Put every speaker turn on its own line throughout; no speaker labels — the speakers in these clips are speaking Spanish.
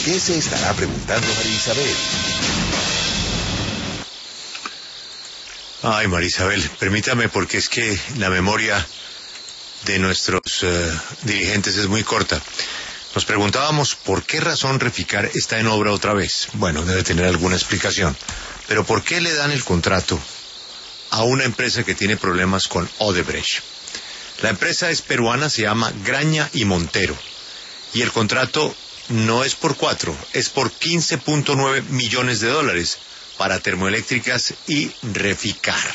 ¿Qué se estará preguntando María Isabel?
Ay, María Isabel, permítame porque es que la memoria de nuestros dirigentes es muy corta. Nos preguntábamos por qué razón Reficar está en obra otra vez. Bueno, debe tener alguna explicación. Pero ¿por qué le dan el contrato a una empresa que tiene problemas con Odebrecht? La empresa es peruana, se llama Graña y Montero. Y el contrato no es por 4, es por 15.9 millones de dólares para termoeléctricas y Reficar.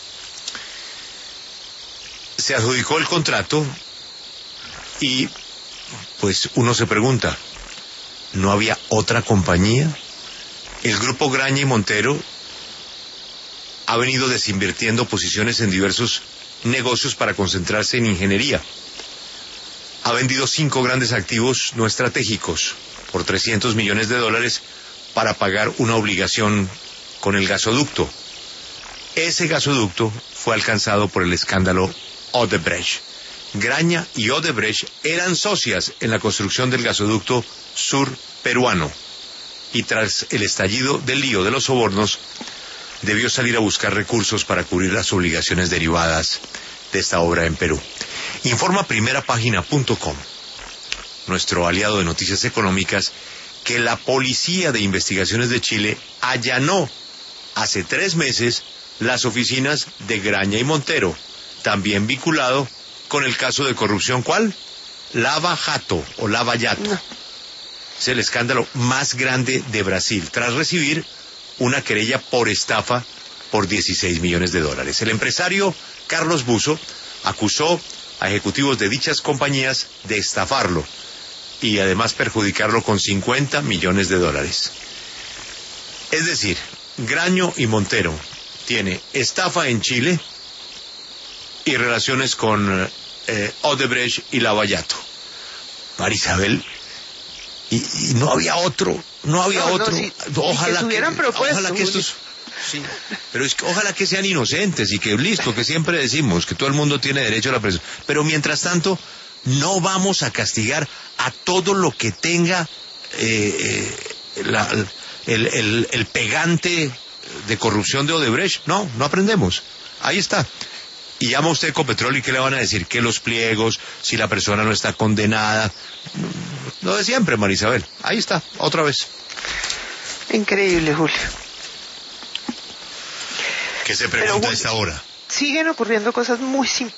Se adjudicó el contrato y pues uno se pregunta, ¿no había otra compañía? El grupo Graña y Montero ha venido desinvirtiendo posiciones en diversos negocios para concentrarse en ingeniería. Ha vendido 5 grandes activos no estratégicos por 300 millones de dólares para pagar una obligación con el gasoducto. Ese gasoducto fue alcanzado por el escándalo Odebrecht. Graña y Odebrecht eran socias en la construcción del gasoducto sur peruano y tras el estallido del lío de los sobornos debió salir a buscar recursos para cubrir las obligaciones derivadas de esta obra en Perú. Informa primerapágina.com, nuestro aliado de noticias económicas, que la Policía de Investigaciones de Chile allanó hace 3 meses las oficinas de Graña y Montero, también vinculado con el caso de corrupción, ¿cuál? Lava Jato o Lava Yato. No. Es el escándalo más grande de Brasil, tras recibir una querella por estafa por 16 millones de dólares. El empresario Carlos Buzo acusó a ejecutivos de dichas compañías de estafarlo y además perjudicarlo con 50 millones de dólares. Es decir, Graño y Montero tiene estafa en Chile y relaciones con Odebrecht y Lavallato. María Isabel, y no había otro, otro.
Sí,
ojalá
que
estos, sí, pero es que ojalá que sean inocentes y que listo, que siempre decimos que todo el mundo tiene derecho a la presión. Pero mientras tanto, no vamos a castigar a todo lo que tenga el pegante de corrupción de Odebrecht. No aprendemos. Ahí está. Y llama usted Ecopetrol y ¿qué le van a decir? Que los pliegos, si la persona no está condenada. Lo de siempre, María Isabel. Ahí está, otra vez.
Increíble, Julio.
¿Qué se pregunta a esta hora?
Siguen ocurriendo cosas muy